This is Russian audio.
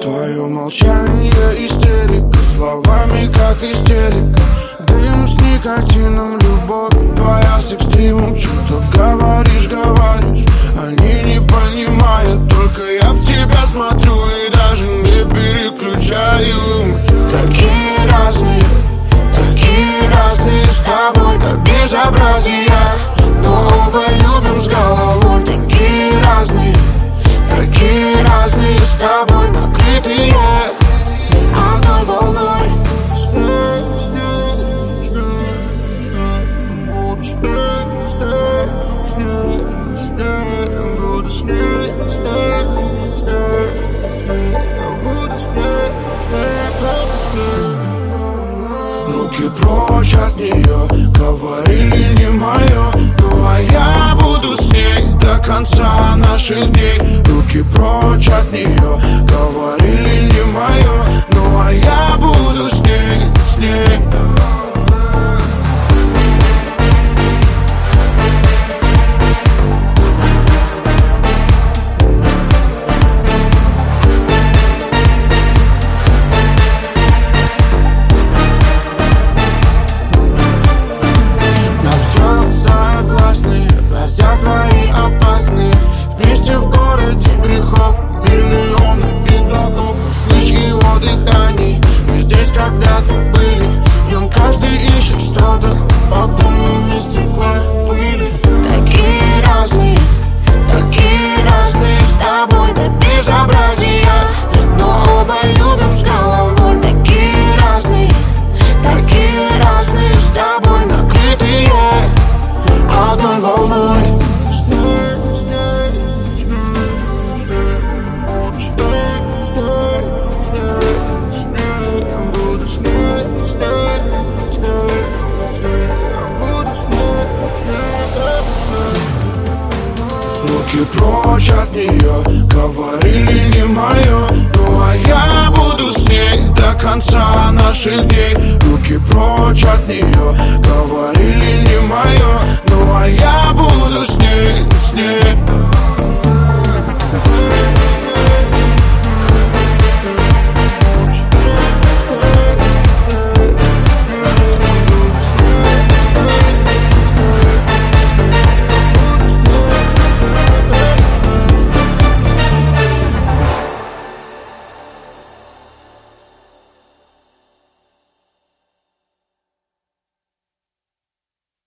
Твое молчание истерика, словами как истерика. Дым с никотином, любовь твоя с экстримом. Что-то говоришь, они не понимают. Только я в тебя смотрю и даже не переключаю. Такие разные с тобой, как безобразие. Но оба любим с головой. Такие разные с тобой, накрытые одной волной. Руки прочь от нее, говорили не мое. Ну а я буду с ней до конца наших дней. Руки прочь от нее, говорили не мое. Ну а я буду с ней. Глаза твои опасные, вместе в городе грехов миллионы игроков. Слышь его дыхание, мы здесь когда-то были. В нем каждый ищет что-то, подумал стекла пыли. Такие разные с тобой, до безобразия. Но оба любим с головой. Такие разные с тобой, накрытые одной волной. Руки прочь от нее, говорили не мое. Ну а я буду с ней до конца наших дней. Руки прочь от нее, говорили